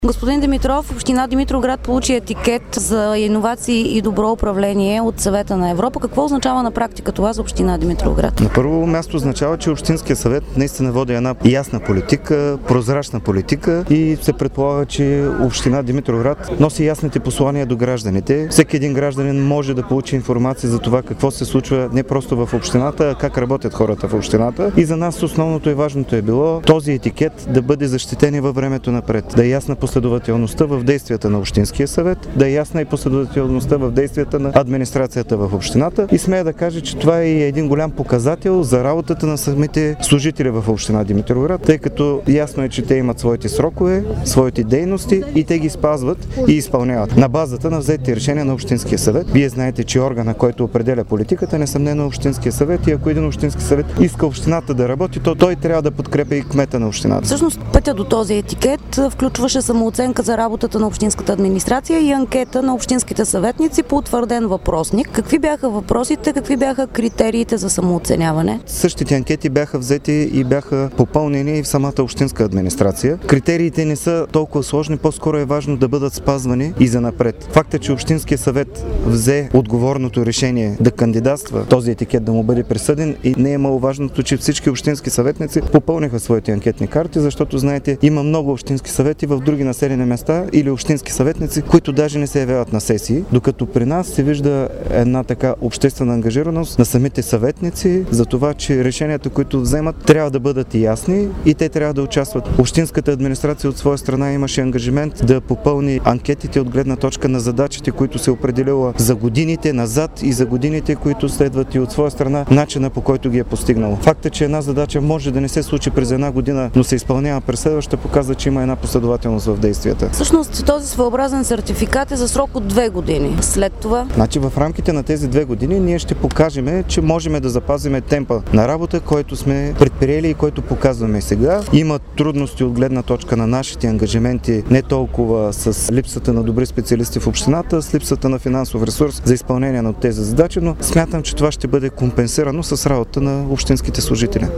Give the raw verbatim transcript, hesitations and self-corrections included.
Господин Димитров, община Димитровград получи етикет за иновации и добро управление от Съвета на Европа. Какво означава на практика това за община Димитровград? На първо място означава, че Общинския съвет наистина води една ясна политика, прозрачна политика и се предполага, че община Димитровград носи ясните послания до гражданите. Всеки един гражданин може да получи информация за това какво се случва не просто в общината, а как работят хората в общината. И за нас основното и важното е било този етикет да бъде защитен и във времето напред. Да е ясна последователността в действията на Общинския съвет, да е ясна и последователността в действията на администрацията в общината. И смея да кажа, че това е един голям показател за работата на самите служители в община Димитровград, тъй като ясно е, че те имат своите срокове, своите дейности и те ги спазват и изпълняват на базата на взетите решения на Общинския съвет. Вие знаете, че органа, който определя политиката, несъмнено Общинския съвет, и ако един Общински съвет иска общината да работи, то той трябва да подкрепя и кмета на общината. Всъщност пътя до този етикет включваше самооценка за работата на общинската администрация и анкета на общинските съветници по утвърден въпросник. Какви бяха въпросите, какви бяха критериите за самооценяване? Същите анкети бяха взети и бяха попълнени и в самата общинска администрация. Критериите не са толкова сложни, по-скоро е важно да бъдат спазвани и занапред. Факта, че Общинския съвет взе отговорното решение да кандидатства този етикет да му бъде присъден, и не е маловажното, че всички общински съветници попълниха своите анкетни карти, защото знаете, има много общински съвети в други населени места или общински съветници, които даже не се явяват на сесии, докато при нас се вижда една така обществена ангажираност на самите съветници за това, че решенията, които вземат, трябва да бъдат ясни и те трябва да участват. Общинската администрация от своя страна имаше ангажимент да попълни анкетите от гледна точка на задачите, които се определила за годините назад и за годините, които следват, и от своя страна начина, по който ги е постигнало. Факта, че една задача може да не се случи през една година, но се изпълнява през следваща, показва, че има една последователност в действията. Всъщност този своеобразен сертификат е за срок от две години. След това? Значи в рамките на тези две години ние ще покажем, че можем да запазим темпа на работа, който сме предприели и който показваме сега. Има трудности от гледна точка на нашите ангажименти, не толкова с липсата на добри специалисти в общината, с липсата на финансов ресурс за изпълнение на тези задачи, но смятам, че това ще бъде компенсирано с работа на общинските служители.